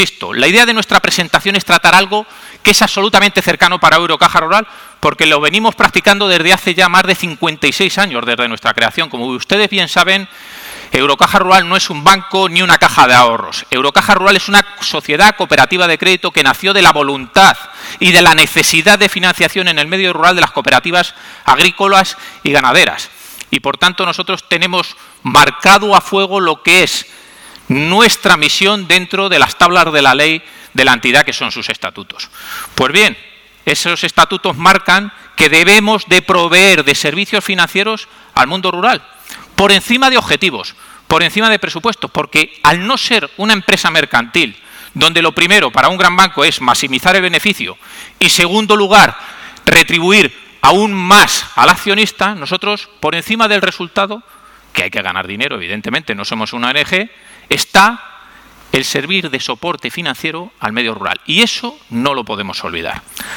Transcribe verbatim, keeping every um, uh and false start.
Insisto, la idea de nuestra presentación es tratar algo que es absolutamente cercano para Eurocaja Rural, porque lo venimos practicando desde hace ya más de cincuenta y seis años, desde nuestra creación. Como ustedes bien saben, Eurocaja Rural no es un banco ni una caja de ahorros. Eurocaja Rural es una sociedad cooperativa de crédito que nació de la voluntad y de la necesidad de financiación en el medio rural de las cooperativas agrícolas y ganaderas. Y, por tanto, nosotros tenemos marcado a fuego lo que es nuestra misión dentro de las tablas de la ley de la entidad, que son sus estatutos. Pues bien, esos estatutos marcan que debemos de proveer de servicios financieros al mundo rural, por encima de objetivos, por encima de presupuestos, porque al no ser una empresa mercantil, donde lo primero para un gran banco es maximizar el beneficio y, segundo lugar, retribuir aún más al accionista, nosotros, por encima del resultado, que hay que ganar dinero, evidentemente, no somos una O N Ge, está el servir de soporte financiero al medio rural. Y eso no lo podemos olvidar.